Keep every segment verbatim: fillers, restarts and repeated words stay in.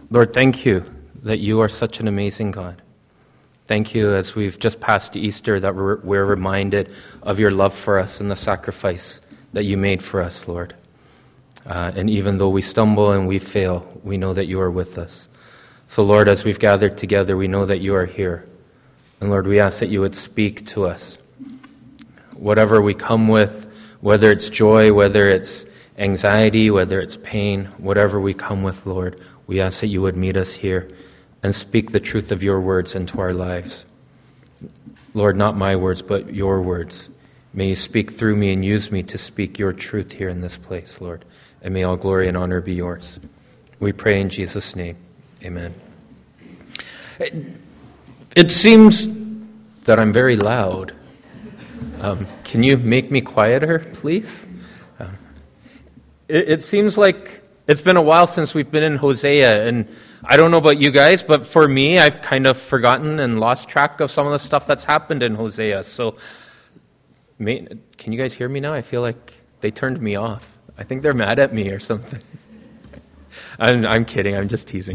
Lord, thank you that you are such an amazing God. Thank you as we've just passed Easter that we're, we're reminded of your love for us and the sacrifice that you made for us, Lord. Uh, and even though we stumble and we fail, we know that you are with us. So, Lord, as we've gathered together, we know that you are here. And, Lord, we ask that you would speak to us. Whatever we come with, whether it's joy, whether it's anxiety, whether it's pain, whatever we come with, Lord, we ask that you would meet us here and speak the truth of your words into our lives. Lord, not my words, but your words. May you speak through me and use me to speak your truth here in this place, Lord. And may all glory and honor be yours. We pray in Jesus' name. Amen. It seems that I'm very loud. Um, can you make me quieter, please? Um, it, it seems like it's been a while since we've been in Hosea, and I don't know about you guys, but for me, I've kind of forgotten and lost track of some of the stuff that's happened in Hosea. So, may, can you guys hear me now? I feel like they turned me off. I think they're mad at me or something. I'm, I'm kidding. I'm just teasing.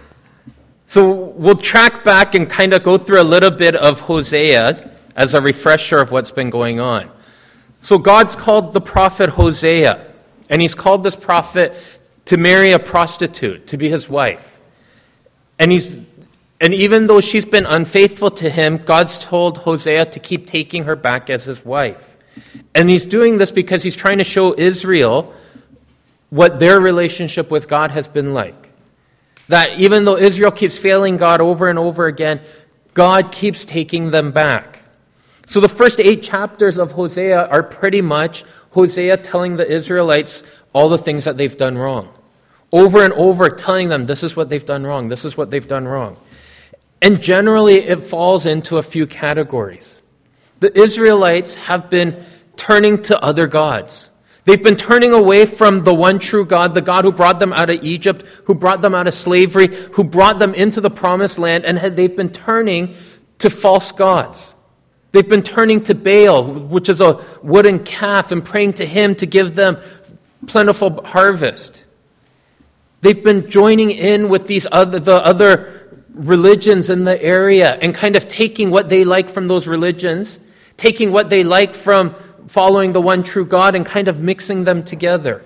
So we'll track back and kind of go through a little bit of Hosea as a refresher of what's been going on. So God's called the prophet Hosea, and he's called this prophet to marry a prostitute, to be his wife. And he's and even though she's been unfaithful to him, God's told Hosea to keep taking her back as his wife. And he's doing this because he's trying to show Israel what their relationship with God has been like. That even though Israel keeps failing God over and over again, God keeps taking them back. So the first eight chapters of Hosea are pretty much Hosea telling the Israelites all the things that they've done wrong. Over and over telling them this is what they've done wrong, this is what they've done wrong. And generally it falls into a few categories. The Israelites have been turning to other gods. They've been turning away from the one true God, the God who brought them out of Egypt, who brought them out of slavery, who brought them into the promised land, and they've been turning to false gods. They've been turning to Baal, which is a wooden calf, and praying to him to give them plentiful harvest. They've been joining in with these other, the other religions in the area and kind of taking what they like from those religions, taking what they like from following the one true God and kind of mixing them together.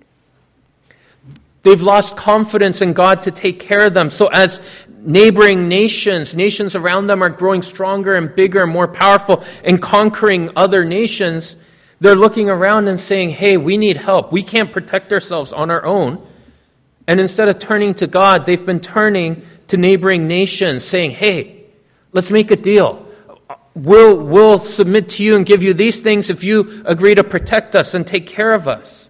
They've lost confidence in God to take care of them. So as neighboring nations, nations around them are growing stronger and bigger and more powerful and conquering other nations, they're looking around and saying, hey, we need help. We can't protect ourselves on our own. And instead of turning to God, they've been turning to neighboring nations saying, hey, let's make a deal. We'll, we'll submit to you and give you these things if you agree to protect us and take care of us.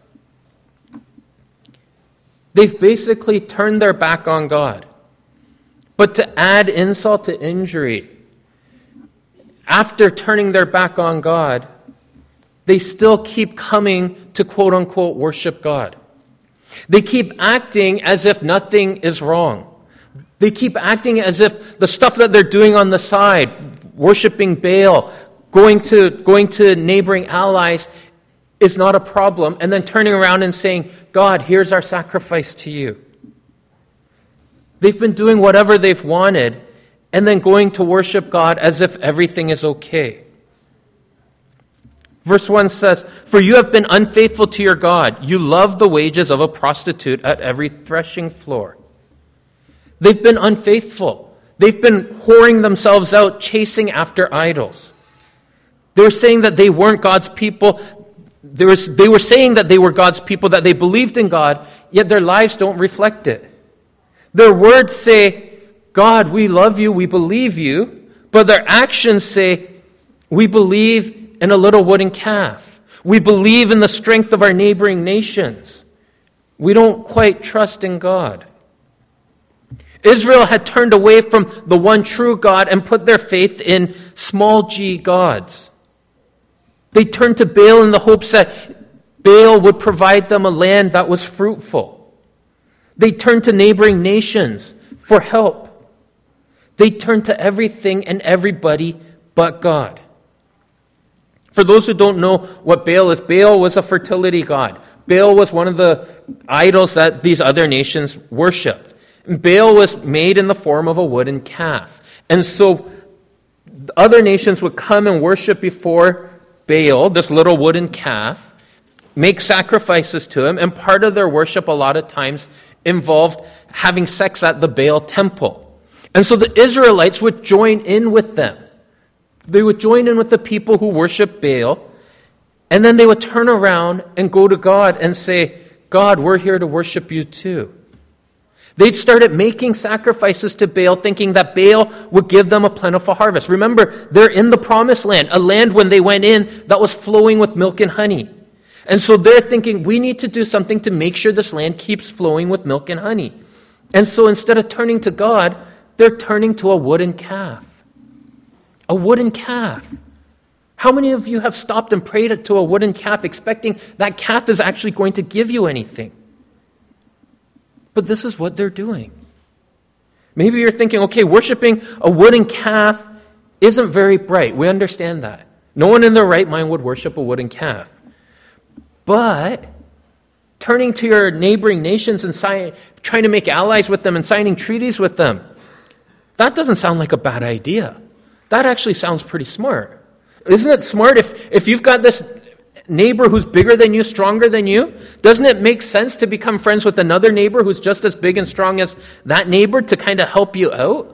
They've basically turned their back on God. But to add insult to injury, after turning their back on God, they still keep coming to quote-unquote worship God. They keep acting as if nothing is wrong. They keep acting as if the stuff that they're doing on the side, worshiping Baal, going to, going to neighboring allies, is not a problem, and then turning around and saying, God, here's our sacrifice to you. They've been doing whatever they've wanted, and then going to worship God as if everything is okay. Verse one says, for you have been unfaithful to your God. You love the wages of a prostitute at every threshing floor. They've been unfaithful. They've been whoring themselves out, chasing after idols. They're saying that they weren't God's people. They were, they were saying that they were God's people, that they believed in God, yet their lives don't reflect it. Their words say, God, we love you, we believe you, but their actions say, we believe in a little wooden calf. We believe in the strength of our neighboring nations. We don't quite trust in God. Israel had turned away from the one true God and put their faith in small g gods. They turned to Baal in the hopes that Baal would provide them a land that was fruitful. They turned to neighboring nations for help. They turned to everything and everybody but God. For those who don't know what Baal is, Baal was a fertility god. Baal was one of the idols that these other nations worshipped. And Baal was made in the form of a wooden calf. And so other nations would come and worship before Baal, this little wooden calf, make sacrifices to him, and part of their worship a lot of times involved having sex at the Baal temple. And so the Israelites would join in with them. They would join in with the people who worship Baal, and then they would turn around and go to God and say, God, we're here to worship you too. They'd started making sacrifices to Baal, thinking that Baal would give them a plentiful harvest. Remember, they're in the promised land, a land when they went in that was flowing with milk and honey. And so they're thinking, we need to do something to make sure this land keeps flowing with milk and honey. And so instead of turning to God, they're turning to a wooden calf. A wooden calf. How many of you have stopped and prayed to a wooden calf expecting that calf is actually going to give you anything? But this is what they're doing. Maybe you're thinking, okay, worshiping a wooden calf isn't very bright. We understand that. No one in their right mind would worship a wooden calf. But turning to your neighboring nations and sign, trying to make allies with them and signing treaties with them, that doesn't sound like a bad idea. That actually sounds pretty smart. Isn't it smart if, if you've got this neighbor who's bigger than you, stronger than you? Doesn't it make sense to become friends with another neighbor who's just as big and strong as that neighbor to kind of help you out?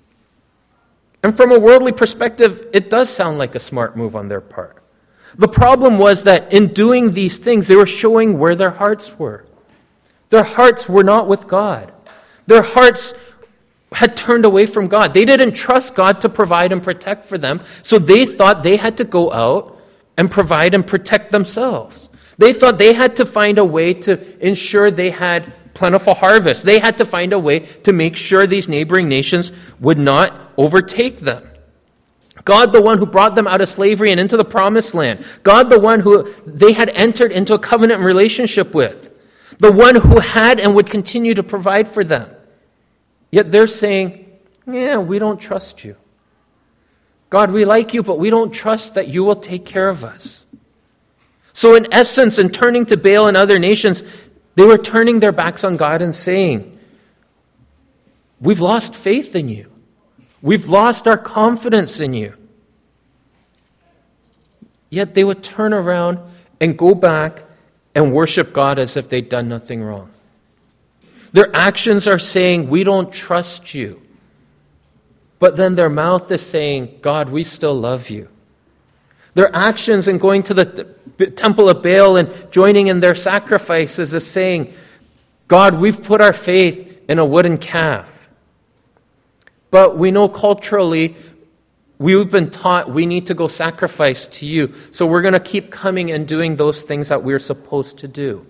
And from a worldly perspective, it does sound like a smart move on their part. The problem was that in doing these things, they were showing where their hearts were. Their hearts were not with God. Their hearts had turned away from God. They didn't trust God to provide and protect for them, so they thought they had to go out and provide and protect themselves. They thought they had to find a way to ensure they had plentiful harvest. They had to find a way to make sure these neighboring nations would not overtake them. God, the one who brought them out of slavery and into the promised land. God, the one who they had entered into a covenant relationship with. The one who had and would continue to provide for them. Yet they're saying, yeah, we don't trust you. God, we like you, but we don't trust that you will take care of us. So in essence, in turning to Baal and other nations, they were turning their backs on God and saying, we've lost faith in you. We've lost our confidence in you. Yet they would turn around and go back and worship God as if they'd done nothing wrong. Their actions are saying, we don't trust you. But then their mouth is saying, God, we still love you. Their actions in going to the temple of Baal and joining in their sacrifices is saying, God, we've put our faith in a wooden calf. But we know culturally, we've been taught we need to go sacrifice to you. So we're going to keep coming and doing those things that we're supposed to do.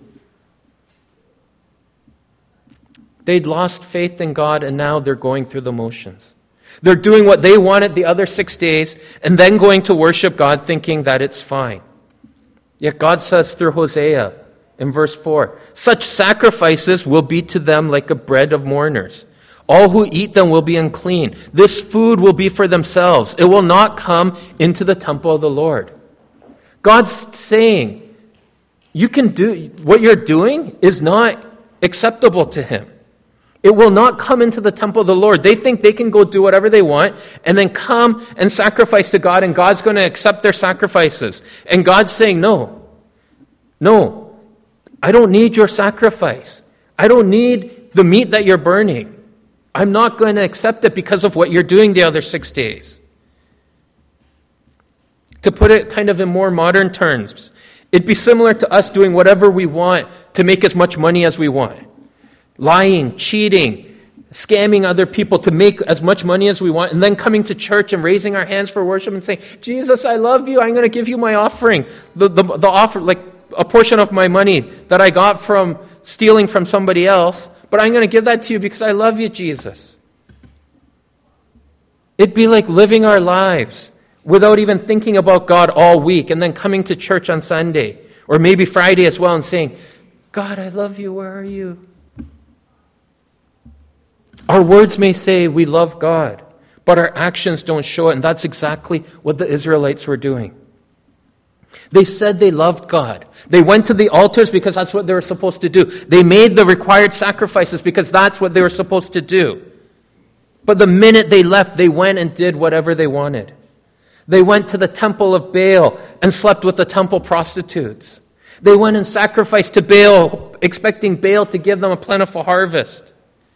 They'd lost faith in God, and now they're going through the motions. They're doing what they wanted the other six days, and then going to worship God thinking that it's fine. Yet God says through Hosea in verse four, such sacrifices will be to them like a bread of mourners. All who eat them will be unclean. This food will be for themselves. It will not come into the temple of the Lord. God's saying, you can do, what you're doing is not acceptable to Him. It will not come into the temple of the Lord. They think they can go do whatever they want and then come and sacrifice to God, and God's going to accept their sacrifices. And God's saying, no, no, I don't need your sacrifice. I don't need the meat that you're burning. I'm not going to accept it because of what you're doing the other six days. To put it kind of in more modern terms, it'd be similar to us doing whatever we want to make as much money as we want. Lying, cheating, scamming other people to make as much money as we want, and then coming to church and raising our hands for worship and saying, Jesus, I love you. I'm going to give you my offering. The, the, the offer, like a portion of my money that I got from stealing from somebody else, but I'm going to give that to you because I love you, Jesus. It'd be like living our lives without even thinking about God all week and then coming to church on Sunday or maybe Friday as well and saying, God, I love you. Where are you? Our words may say we love God, but our actions don't show it, and that's exactly what the Israelites were doing. They said they loved God. They went to the altars because that's what they were supposed to do. They made the required sacrifices because that's what they were supposed to do. But the minute they left, they went and did whatever they wanted. They went to the temple of Baal and slept with the temple prostitutes. They went and sacrificed to Baal, expecting Baal to give them a plentiful harvest.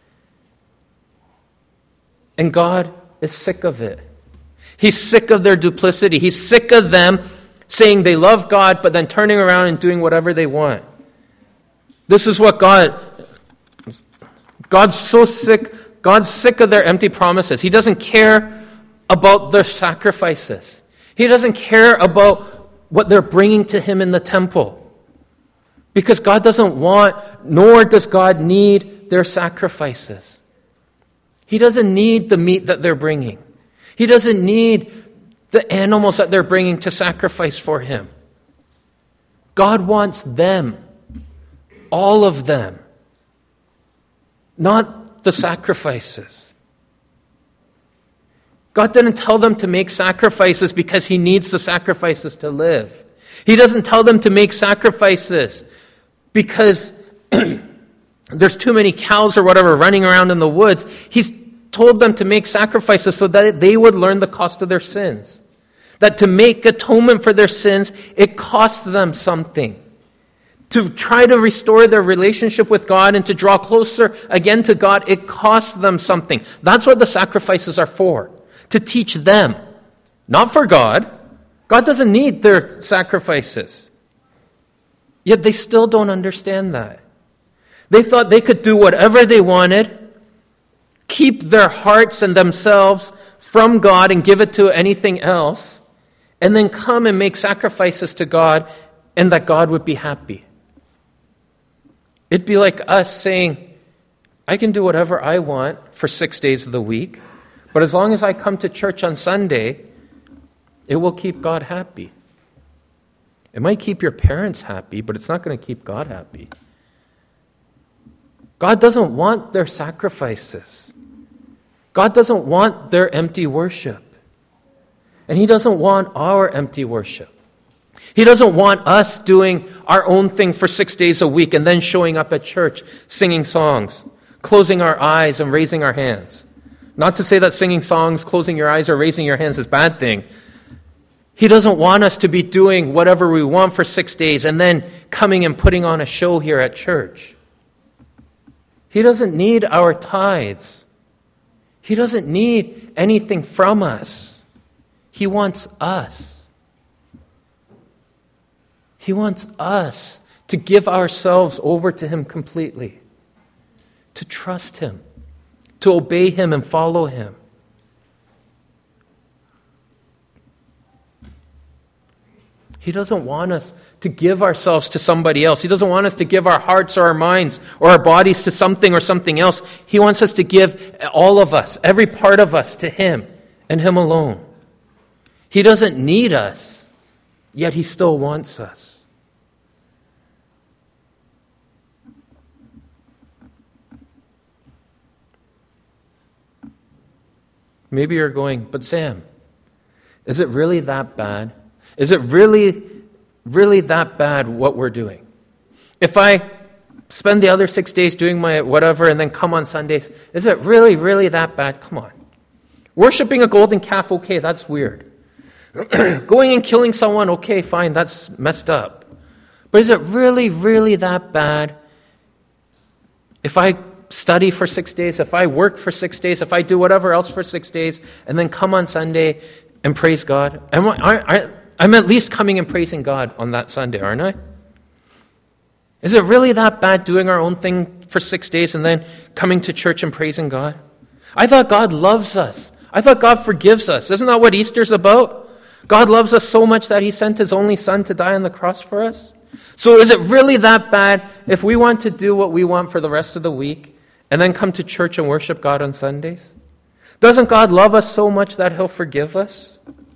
And God is sick of it. He's sick of their duplicity. He's sick of them saying they love God, but then turning around and doing whatever they want. This is what God, God's so sick, God's sick of their empty promises. He doesn't care about their sacrifices. He doesn't care about what they're bringing to Him in the temple. Because God doesn't want, nor does God need their sacrifices. He doesn't need the meat that they're bringing. He doesn't need the animals that they're bringing to sacrifice for Him. God wants them, all of them, not the sacrifices. God didn't tell them to make sacrifices because He needs the sacrifices to live. He doesn't tell them to make sacrifices because there's too many cows or whatever running around in the woods. He's told them to make sacrifices so that they would learn the cost of their sins. That to make atonement for their sins, it costs them something. To try to restore their relationship with God and to draw closer again to God, it costs them something. That's what the sacrifices are for. To teach them. Not for God. God doesn't need their sacrifices. Yet they still don't understand that. They thought they could do whatever they wanted, keep their hearts and themselves from God and give it to anything else, and then come and make sacrifices to God, and that God would be happy. It'd be like us saying, I can do whatever I want for six days of the week, but as long as I come to church on Sunday, it will keep God happy. It might keep your parents happy, but it's not going to keep God happy. God doesn't want their sacrifices. God doesn't want their empty worship. And He doesn't want our empty worship. He doesn't want us doing our own thing for six days a week and then showing up at church, singing songs, closing our eyes and raising our hands. Not to say that singing songs, closing your eyes, or raising your hands is a bad thing. He doesn't want us to be doing whatever we want for six days and then coming and putting on a show here at church. He doesn't need our tithes. He doesn't need anything from us. He wants us. He wants us to give ourselves over to Him completely, to trust Him, to obey Him and follow Him. He doesn't want us to give ourselves to somebody else. He doesn't want us to give our hearts or our minds or our bodies to something or something else. He wants us to give all of us, every part of us, to Him and Him alone. He doesn't need us, yet He still wants us. Maybe you're going, but Sam, is it really that bad? Is it really, really that bad what we're doing? If I spend the other six days doing my whatever and then come on Sundays, is it really, really that bad? Come on. Worshipping a golden calf, okay, that's weird. Going and killing someone, okay, fine, that's messed up. But is it really, really that bad if I study for six days, if I work for six days, if I do whatever else for six days, and then come on Sunday and praise God? Am I, I, I I'm at least coming and praising God on that Sunday, aren't I? Is it really that bad doing our own thing for six days and then coming to church and praising God? I thought God loves us. I thought God forgives us. Isn't that what Easter's about? God loves us so much that He sent His only Son to die on the cross for us. So is it really that bad if we want to do what we want for the rest of the week and then come to church and worship God on Sundays? Doesn't God love us so much that He'll forgive us?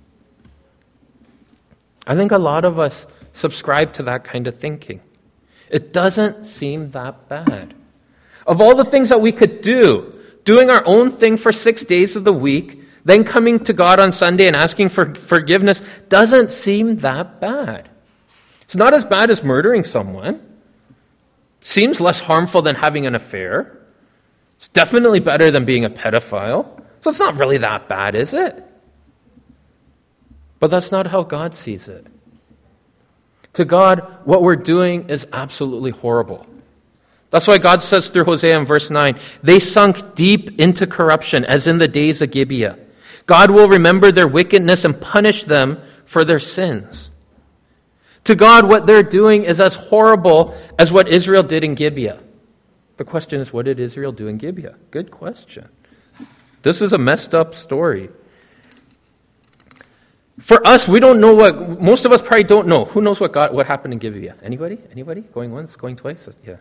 I think a lot of us subscribe to that kind of thinking. It doesn't seem that bad. Of all the things that we could do, doing our own thing for six days of the week, then coming to God on Sunday and asking for forgiveness doesn't seem that bad. It's not as bad as murdering someone. Seems less harmful than having an affair. It's definitely better than being a pedophile. So it's not really that bad, is it? But that's not how God sees it. To God, what we're doing is absolutely horrible. That's why God says through Hosea in verse nine, they sunk deep into corruption as in the days of Gibeah. God will remember their wickedness and punish them for their sins. To God, what they're doing is as horrible as what Israel did in Gibeah. The question is, what did Israel do in Gibeah? Good question. This is a messed up story. For us, we don't know what, most of us probably don't know. Who knows what God, what happened in Gibeah? Anybody? Anybody? Going once? Going twice? Yeah.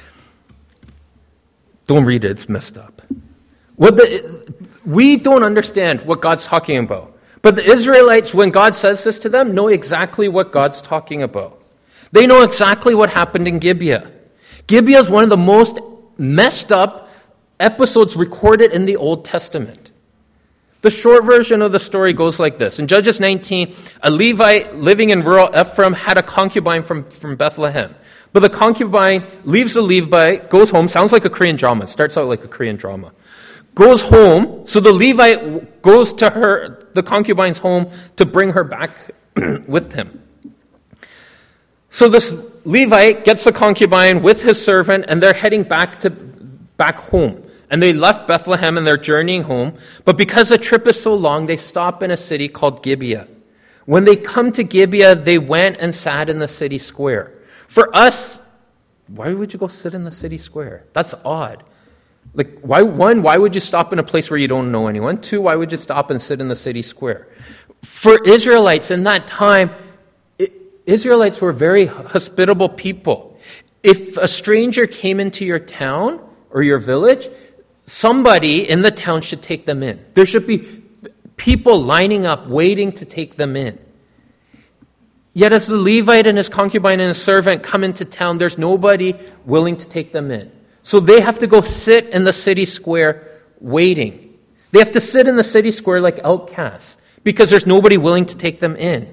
Don't read it, it's messed up. What the, we don't understand what God's talking about. But the Israelites, when God says this to them, know exactly what God's talking about. They know exactly what happened in Gibeah. Gibeah is one of the most messed up episodes recorded in the Old Testament. The short version of the story goes like this. In Judges nineteen, a Levite living in rural Ephraim had a concubine from, from Bethlehem. But the concubine leaves the Levite, goes home, sounds like a Korean drama. It starts out like a Korean drama. Goes home, so the Levite goes to her, the concubine's home, to bring her back with him. So this Levite gets the concubine with his servant, and they're heading back to back home. And they left Bethlehem, and they're journeying home. But because the trip is so long, they stop in a city called Gibeah. When they come to Gibeah, they went and sat in the city square. For us, why would you go sit in the city square? That's odd. Like, why? One, why would you stop in a place where you don't know anyone? Two, why would you stop and sit in the city square? For Israelites in that time, it, Israelites were very hospitable people. If a stranger came into your town or your village, somebody in the town should take them in. There should be people lining up, waiting to take them in. Yet as the Levite and his concubine and his servant come into town, there's nobody willing to take them in. So they have to go sit in the city square waiting. They have to sit in the city square like outcasts because there's nobody willing to take them in.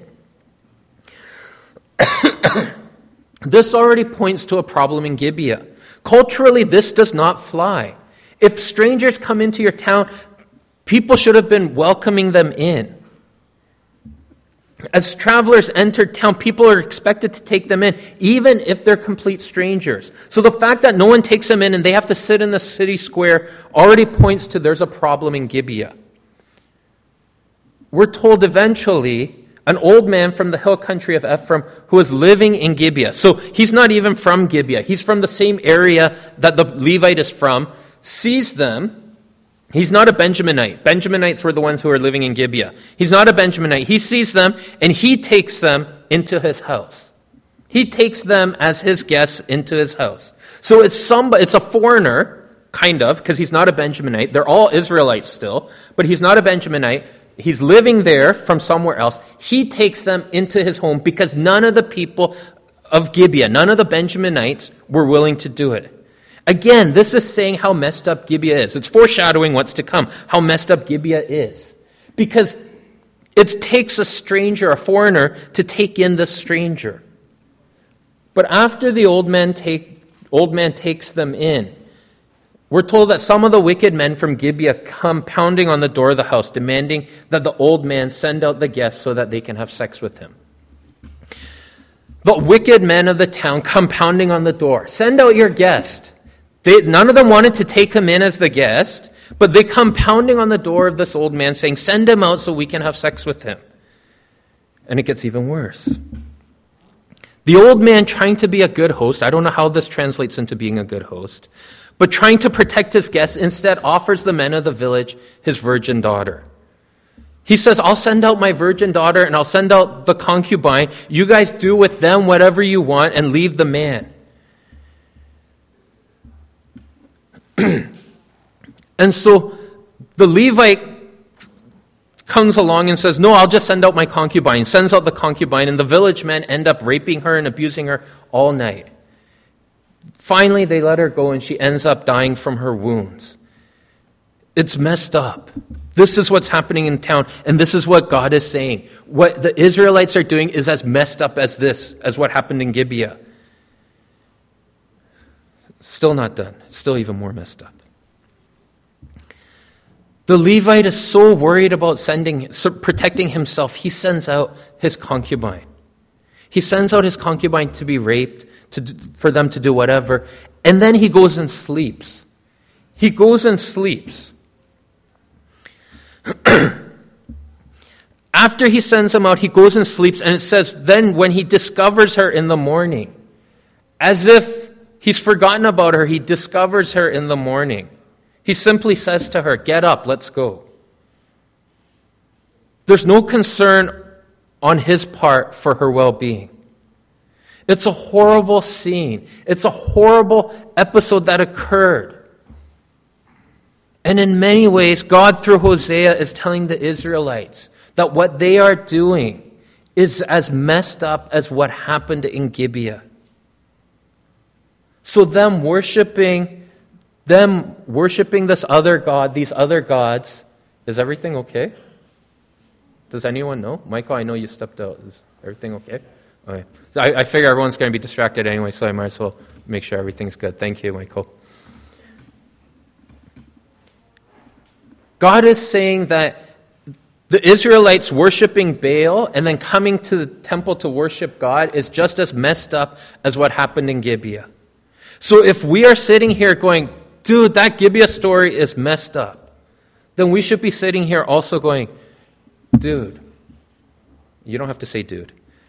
This already points to a problem in Gibeah. Culturally, this does not fly. If strangers come into your town, people should have been welcoming them in. As travelers enter town, people are expected to take them in, even if they're complete strangers. So the fact that no one takes them in and they have to sit in the city square already points to there's a problem in Gibeah. We're told eventually an old man from the hill country of Ephraim who is living in Gibeah. So he's not even from Gibeah. He's from the same area that the Levite is from, sees them. He's not a Benjaminite. Benjaminites were the ones who were living in Gibeah. He's not a Benjaminite. He sees them, and he takes them into his house. He takes them as his guests into his house. So it's somebody, it's a foreigner, kind of, because he's not a Benjaminite. They're all Israelites still, but he's not a Benjaminite. He's living there from somewhere else. He takes them into his home because none of the people of Gibeah, none of the Benjaminites were willing to do it. Again, this is saying how messed up Gibeah is. It's foreshadowing what's to come, how messed up Gibeah is. Because it takes a stranger, a foreigner, to take in this stranger. But after the old man, take, old man takes them in, we're told that some of the wicked men from Gibeah come pounding on the door of the house, demanding that the old man send out the guests so that they can have sex with him. The wicked men of the town come pounding on the door. Send out your guest. They, none of them wanted to take him in as the guest, but they come pounding on the door of this old man saying, send him out so we can have sex with him. And it gets even worse. The old man, trying to be a good host, I don't know how this translates into being a good host, but trying to protect his guests, instead offers the men of the village his virgin daughter. He says, I'll send out my virgin daughter and I'll send out the concubine. You guys do with them whatever you want and leave the man. And so the Levite comes along and says, no, I'll just send out my concubine. Sends out the concubine, and the village men end up raping her and abusing her all night. Finally, they let her go, and she ends up dying from her wounds. It's messed up. This is what's happening in town, and this is what God is saying. What the Israelites are doing is as messed up as this, as what happened in Gibeah. Still not done. It's still even more messed up. The Levite is so worried about sending, protecting himself, he sends out his concubine. He sends out his concubine to be raped, to, for them to do whatever, and then he goes and sleeps. He goes and sleeps. After he sends him out, he goes and sleeps, and it says, then when he discovers her in the morning, as if he's forgotten about her, he discovers her in the morning. He simply says to her, get up, let's go. There's no concern on his part for her well-being. It's a horrible scene. It's a horrible episode that occurred. And in many ways, God, through Hosea, is telling the Israelites that what they are doing is as messed up as what happened in Gibeah. So them worshiping, them worshiping this other god, these other gods, is everything okay? Does anyone know? Michael, I know you stepped out. Is everything okay? Okay. I, I figure everyone's going to be distracted anyway, so I might as well make sure everything's good. Thank you, Michael. God is saying that the Israelites worshiping Baal and then coming to the temple to worship God is just as messed up as what happened in Gibeah. So if we are sitting here going, dude, that Gibeah story is messed up, then we should be sitting here also going, dude, you don't have to say dude.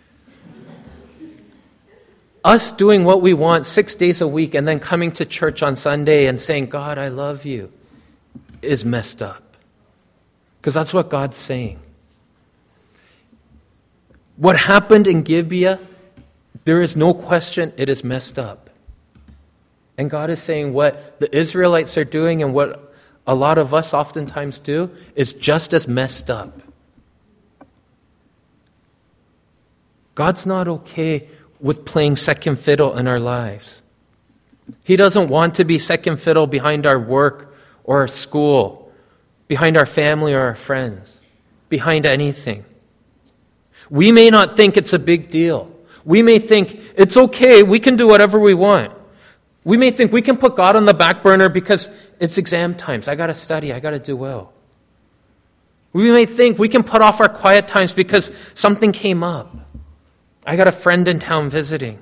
Us doing what we want six days a week and then coming to church on Sunday and saying, God, I love you, is messed up. Because that's what God's saying. What happened in Gibeah, there is no question it is messed up. And God is saying what the Israelites are doing and what a lot of us oftentimes do is just as messed up. God's not okay with playing second fiddle in our lives. He doesn't want to be second fiddle behind our work or our school, behind our family or our friends, behind anything. We may not think it's a big deal. We may think it's okay, we can do whatever we want. We may think we can put God on the back burner because it's exam times. I got to study, I got to do well. We may think we can put off our quiet times because something came up. I got a friend in town visiting.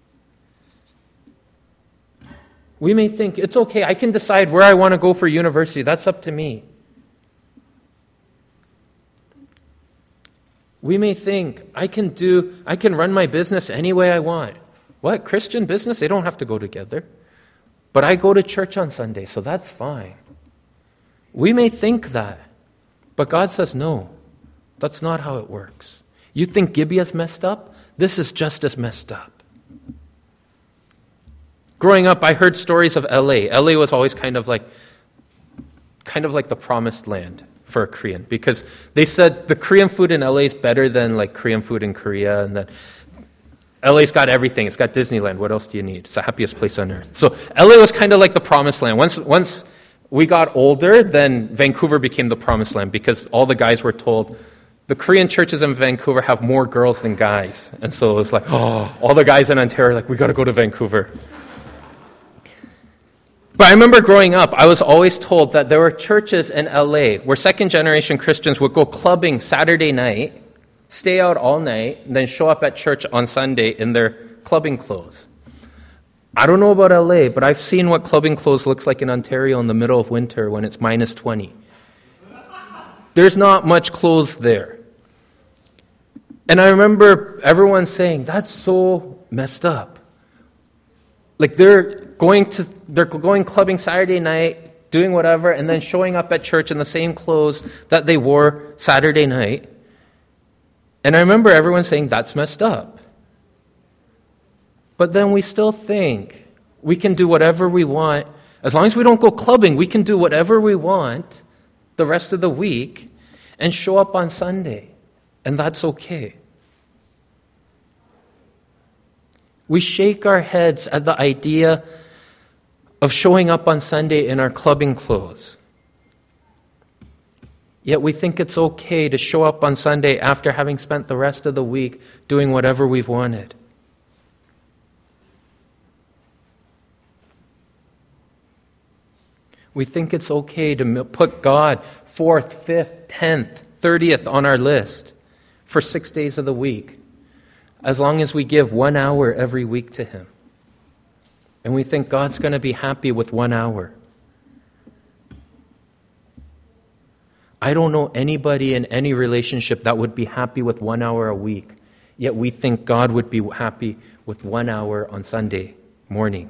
We may think it's okay, I can decide where I want to go for university. That's up to me. We may think, I can do, I can run my business any way I want. What? Christian business? They don't have to go together. But I go to church on Sunday, so that's fine. We may think that. But God says, no, that's not how it works. You think Gibeah's messed up? This is just as messed up. Growing up, I heard stories of L A. L A was always kind of like, kind of like the promised land for a Korean, because they said the Korean food in L A is better than like Korean food in Korea, and that L A's got everything. It's got Disneyland. What else do you need? It's the happiest place on earth. So L A was kind of like the promised land. Once once we got older, then Vancouver became the promised land because all the guys were told the Korean churches in Vancouver have more girls than guys. And so it was like, oh, all the guys in Ontario are like, we got to go to Vancouver. But I remember growing up, I was always told that there were churches in L A where second-generation Christians would go clubbing Saturday night, stay out all night, and then show up at church on Sunday in their clubbing clothes. I don't know about L A, but I've seen what clubbing clothes looks like in Ontario in the middle of winter when it's minus twenty. There's not much clothes there. And I remember everyone saying, that's so messed up. Like they're going to they're going clubbing Saturday night, doing whatever, and then showing up at church in the same clothes that they wore Saturday night. And I remember everyone saying, that's messed up. But then we still think we can do whatever we want. As long as we don't go clubbing, we can do whatever we want the rest of the week and show up on Sunday. And that's okay. We shake our heads at the idea of showing up on Sunday in our clubbing clothes. Yet we think it's okay to show up on Sunday after having spent the rest of the week doing whatever we've wanted. We think it's okay to put God fourth, fifth, tenth, thirtieth on our list for six days of the week, as long as we give one hour every week to Him. And we think God's going to be happy with one hour. I don't know anybody in any relationship that would be happy with one hour a week, yet we think God would be happy with one hour on Sunday morning.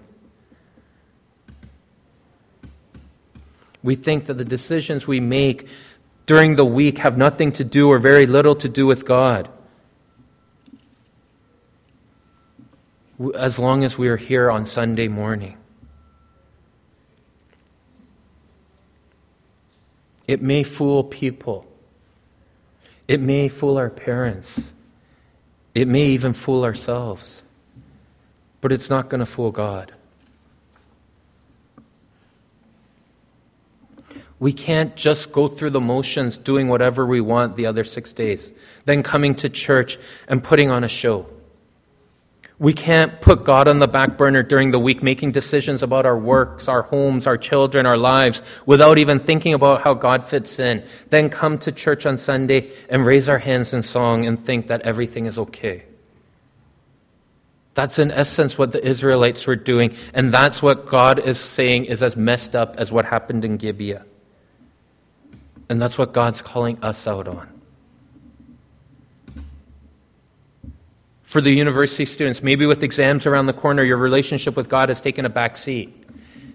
We think that the decisions we make during the week have nothing to do or very little to do with God, as long as we are here on Sunday morning. It may fool people. It may fool our parents. It may even fool ourselves. But it's not going to fool God. We can't just go through the motions doing whatever we want the other six days, then coming to church and putting on a show. We can't put God on the back burner during the week, making decisions about our works, our homes, our children, our lives, without even thinking about how God fits in. Then come to church on Sunday and raise our hands in song and think that everything is okay. That's in essence what the Israelites were doing, and that's what God is saying is as messed up as what happened in Gibeah. And that's what God's calling us out on. For the university students, maybe with exams around the corner, your relationship with God has taken a back seat.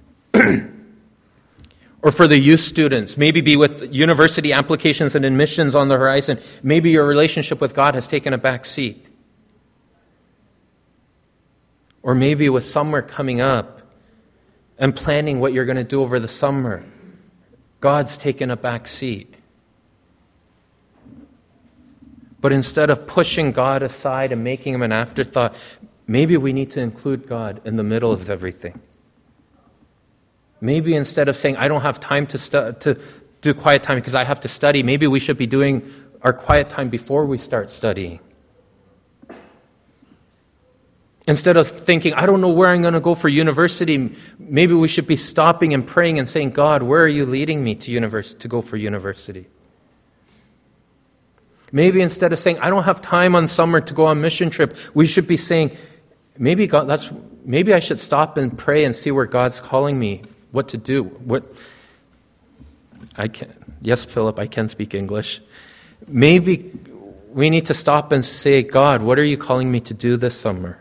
Or for the youth students, maybe be with university applications and admissions on the horizon, maybe your relationship with God has taken a back seat. Or maybe with summer coming up and planning what you're going to do over the summer, God's taken a back seat. But instead of pushing God aside and making Him an afterthought, maybe we need to include God in the middle of everything. Maybe instead of saying, I don't have time to, stu- to do quiet time because I have to study, maybe we should be doing our quiet time before we start studying. Instead of thinking, I don't know where I'm going to go for university, maybe we should be stopping and praying and saying, God, where are you leading me to univers- to go for university? Maybe instead of saying, I don't have time on summer to go on mission trip, we should be saying, maybe God, that's maybe I should stop and pray and see where God's calling me, what to do. What I can, yes, Philip, I can speak English. Maybe we need to stop and say, God, what are you calling me to do this summer?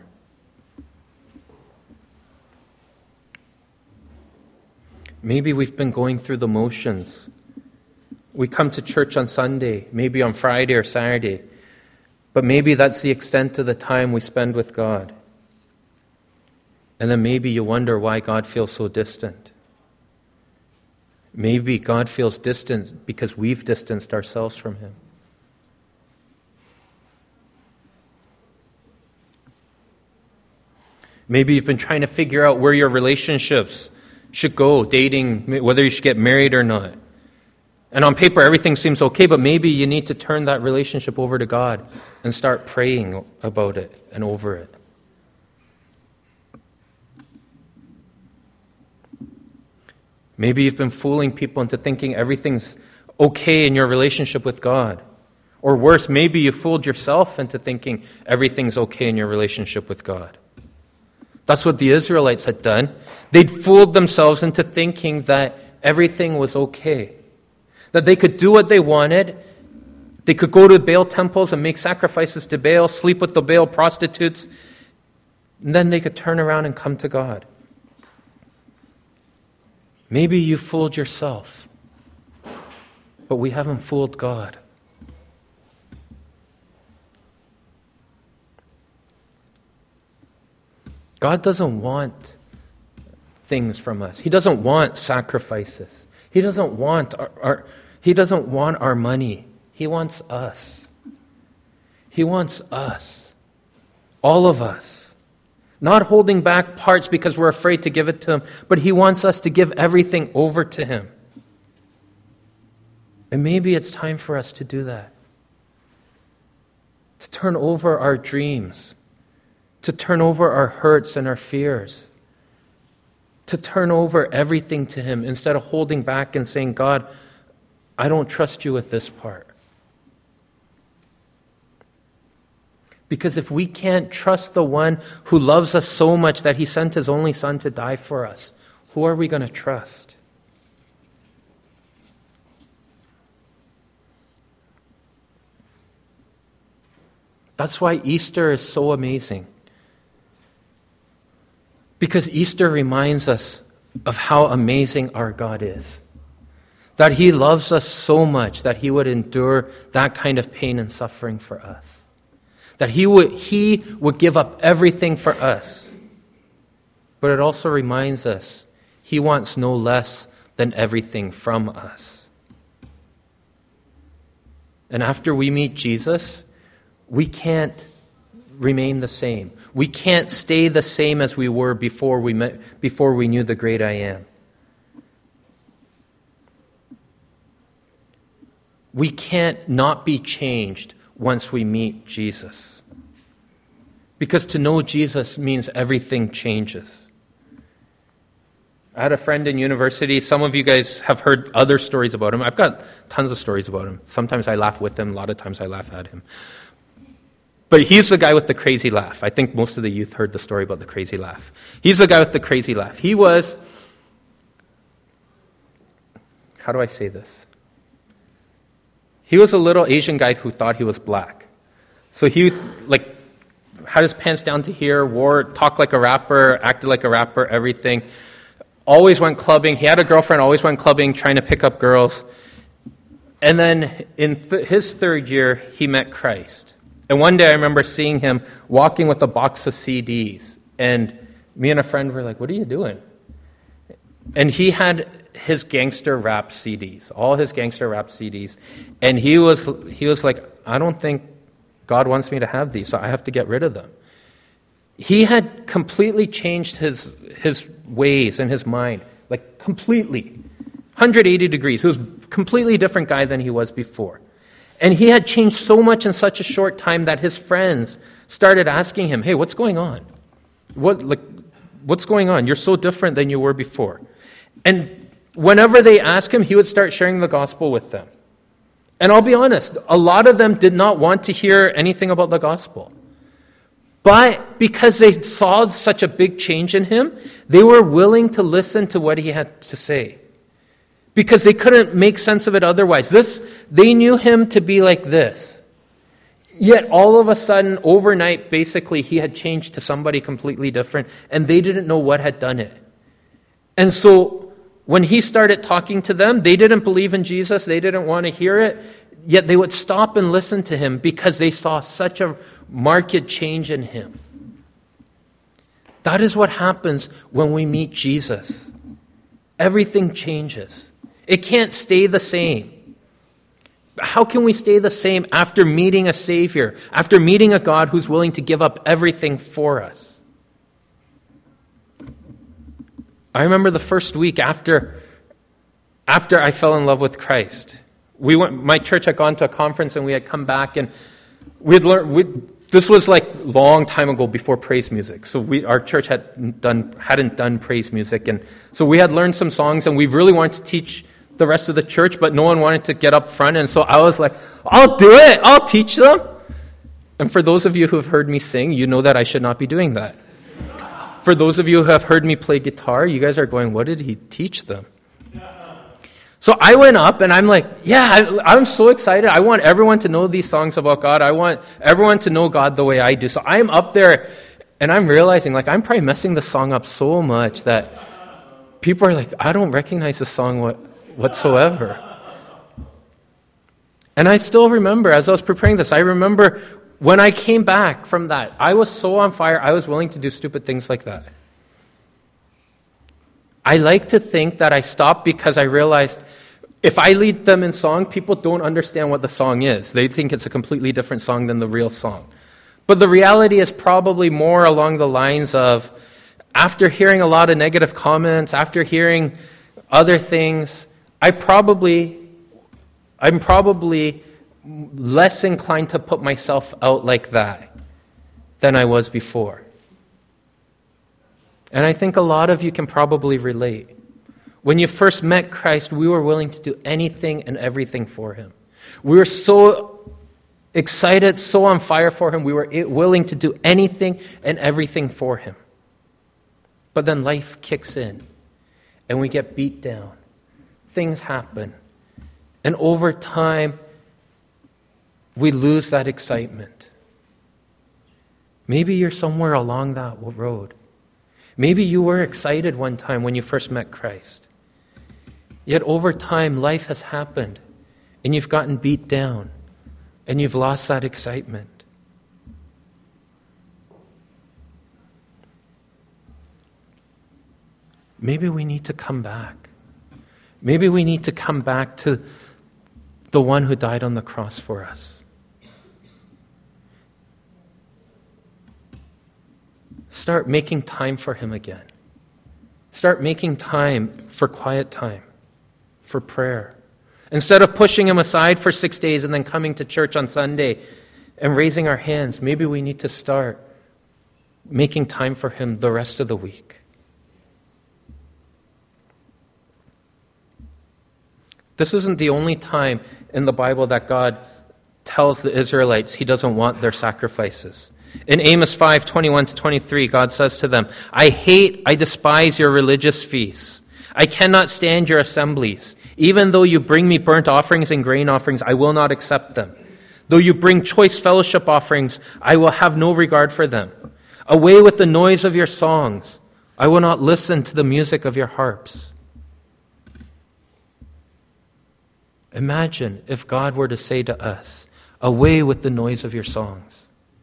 Maybe we've been going through the motions. We come to church on Sunday, maybe on Friday or Saturday, but maybe that's the extent of the time we spend with God. And then maybe you wonder why God feels so distant. Maybe God feels distant because we've distanced ourselves from Him. Maybe you've been trying to figure out where your relationships should go, dating, whether you should get married or not. And on paper, everything seems okay, but maybe you need to turn that relationship over to God and start praying about it and over it. Maybe you've been fooling people into thinking everything's okay in your relationship with God. Or worse, maybe you fooled yourself into thinking everything's okay in your relationship with God. That's what the Israelites had done. They'd fooled themselves into thinking that everything was okay. That they could do what they wanted. They could go to Baal temples and make sacrifices to Baal, sleep with the Baal prostitutes, and then they could turn around and come to God. Maybe you fooled yourself, but we haven't fooled God. God doesn't want things from us. He doesn't want sacrifices. He doesn't want our, our He doesn't want our money. He wants us. He wants us. All of us. Not holding back parts because we're afraid to give it to Him, but He wants us to give everything over to Him. And maybe it's time for us to do that. To turn over our dreams. To turn over our hurts and our fears. To turn over everything to Him instead of holding back and saying, God, I don't trust you with this part. Because if we can't trust the one who loves us so much that He sent His only Son to die for us, who are we going to trust? That's why Easter is so amazing. Because Easter reminds us of how amazing our God is. That He loves us so much that He would endure that kind of pain and suffering for us. That he would, he would give up everything for us. But it also reminds us He wants no less than everything from us. And after we meet Jesus, we can't remain the same. We can't stay the same as we were before we met, before we knew the great I Am. We can't not be changed once we meet Jesus. Because to know Jesus means everything changes. I had a friend in university. Some of you guys have heard other stories about him. I've got tons of stories about him. Sometimes I laugh with him. A lot of times I laugh at him. But he's the guy with the crazy laugh. I think most of the youth heard the story about the crazy laugh. He's the guy with the crazy laugh. He was, how do I say this? He was a little Asian guy who thought he was black. So he like had his pants down to here, wore, talked like a rapper, acted like a rapper, everything. Always went clubbing. He had a girlfriend, always went clubbing, trying to pick up girls. And then in th- his third year, he met Christ. And one day I remember seeing him walking with a box of C Ds. And me and a friend were like, what are you doing? And he had his gangster rap C Ds, all his gangster rap C Ds. And he was he was like, I don't think God wants me to have these, so I have to get rid of them. He had completely changed his his ways and his mind, like completely, one hundred eighty degrees. He was a completely different guy than he was before. And he had changed so much in such a short time that his friends started asking him, hey, what's going on? What like what's going on? You're so different than you were before. And whenever they asked him, he would start sharing the gospel with them. And I'll be honest, a lot of them did not want to hear anything about the gospel. But because they saw such a big change in him, they were willing to listen to what he had to say. Because they couldn't make sense of it otherwise. This, they knew him to be like this. Yet all of a sudden, overnight, basically, he had changed to somebody completely different, and they didn't know what had done it. And so when he started talking to them, they didn't believe in Jesus, they didn't want to hear it, yet they would stop and listen to him because they saw such a marked change in him. That is what happens when we meet Jesus. Everything changes. It can't stay the same. How can we stay the same after meeting a Savior, after meeting a God who's willing to give up everything for us? I remember the first week after, after I fell in love with Christ. We went. My church had gone to a conference and we had come back and we had learned. We'd, this was like a long time ago before praise music. So we, our church had done hadn't done praise music, and so we had learned some songs and we really wanted to teach the rest of the church, but no one wanted to get up front, and so I was like, I'll do it, I'll teach them. And for those of you who have heard me sing, you know that I should not be doing that. For those of you who have heard me play guitar, you guys are going, what did he teach them? So I went up and I'm like, yeah, I, I'm so excited. I want everyone to know these songs about God. I want everyone to know God the way I do. So I'm up there and I'm realizing like I'm probably messing the song up so much that people are like, I don't recognize the song what whatsoever. And I still remember, as I was preparing this, I remember when I came back from that, I was so on fire, I was willing to do stupid things like that. I like to think that I stopped because I realized if I lead them in song, people don't understand what the song is. They think it's a completely different song than the real song. But the reality is probably more along the lines of, after hearing a lot of negative comments, after hearing other things, I probably I'm probably less inclined to put myself out like that than I was before. And I think a lot of you can probably relate. When you first met Christ, we were willing to do anything and everything for him. We were so excited, so on fire for him, we were willing to do anything and everything for him. But then life kicks in, and we get beat down. Things happen. And over time, we lose that excitement. Maybe you're somewhere along that road. Maybe you were excited one time when you first met Christ. Yet over time, life has happened, and you've gotten beat down, and you've lost that excitement. Maybe we need to come back. Maybe we need to come back to the one who died on the cross for us. Start making time for him again. Start making time for quiet time, for prayer. Instead of pushing him aside for six days and then coming to church on Sunday and raising our hands, maybe we need to start making time for him the rest of the week. This isn't the only time in the Bible that God tells the Israelites he doesn't want their sacrifices. In Amos five, twenty-one to twenty-three, God says to them, I hate, I despise your religious feasts. I cannot stand your assemblies. Even though you bring me burnt offerings and grain offerings, I will not accept them. Though you bring choice fellowship offerings, I will have no regard for them. Away with the noise of your songs. I will not listen to the music of your harps. Imagine if God were to say to us, away with the noise of your songs.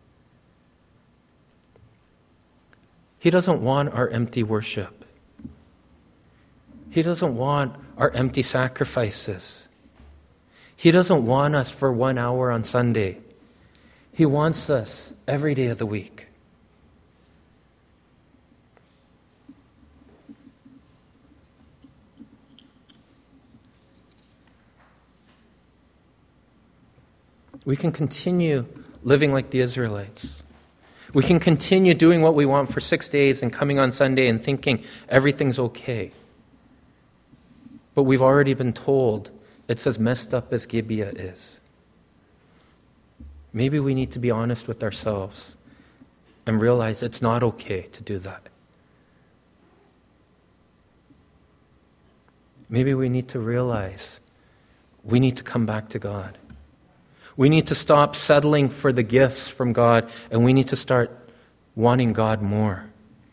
He doesn't want our empty worship. He doesn't want our empty sacrifices. He doesn't want us for one hour on Sunday. He wants us every day of the week. We can continue living like the Israelites. We can continue doing what we want for six days and coming on Sunday and thinking everything's okay. But we've already been told it's as messed up as Gibeah is. Maybe we need to be honest with ourselves and realize it's not okay to do that. Maybe we need to realize we need to come back to God. We need to stop settling for the gifts from God, and we need to start wanting God more.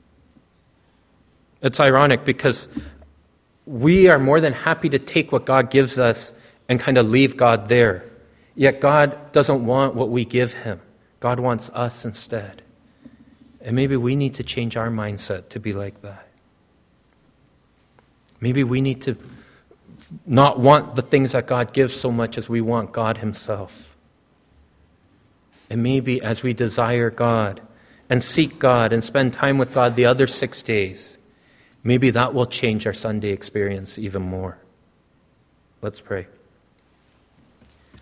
It's ironic because we are more than happy to take what God gives us and kind of leave God there. Yet God doesn't want what we give him. God wants us instead. And maybe we need to change our mindset to be like that. Maybe we need to not want the things that God gives so much as we want God himself. And maybe as we desire God and seek God and spend time with God the other six days, maybe that will change our Sunday experience even more. Let's pray.